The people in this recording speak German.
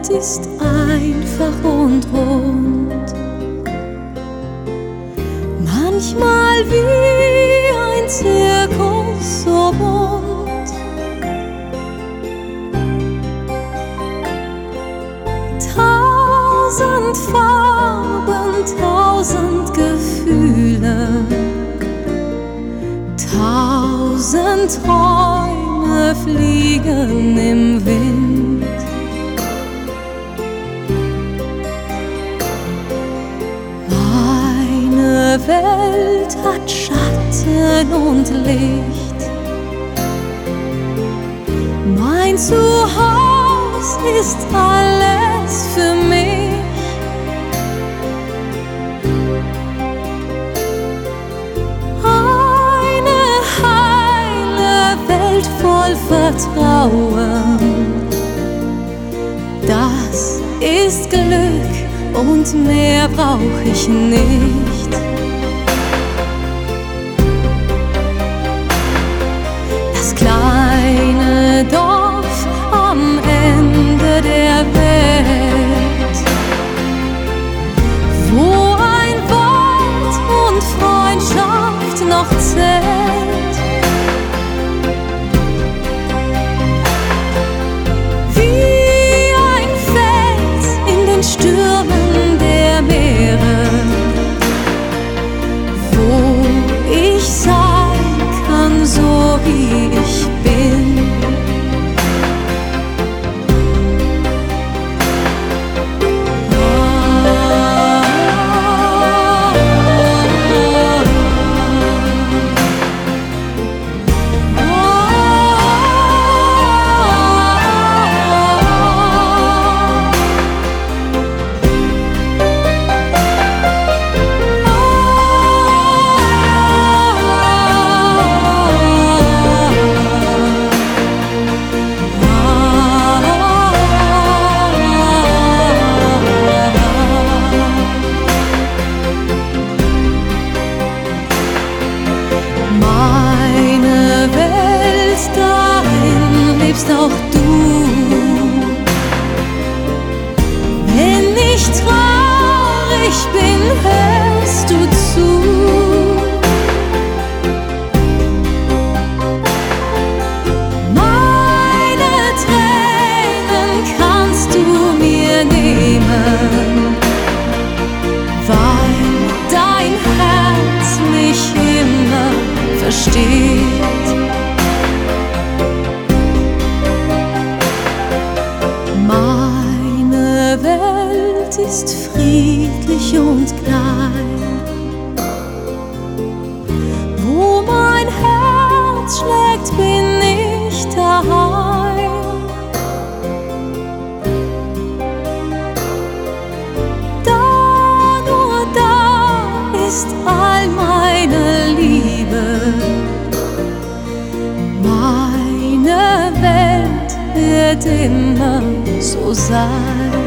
Welt ist einfach und rund, manchmal wie ein Zirkus so bunt. Tausend Farben, tausend Gefühle, tausend Träume fliegen im Wind. Meine Welt hat Schatten und Licht, mein Zuhause ist alles für mich. Voll Vertrauen, das ist Glück und mehr brauch ich nicht. Das kleine Dorf am Ende der Welt, wo ein Wort und Freundschaft noch zählt. Stürmen der Meere, wo ich sein kann, so wie ich bin. Auch du, wenn ich traurig bin, hörst du zu. Meine Tränen kannst du mir nehmen, weil dein Herz mich immer versteht. Meine Welt ist friedlich und klein, wo mein Herz schlägt, bin ich daheim. Da, nur da ist all meine Liebe. Meine Welt wird immer so sein.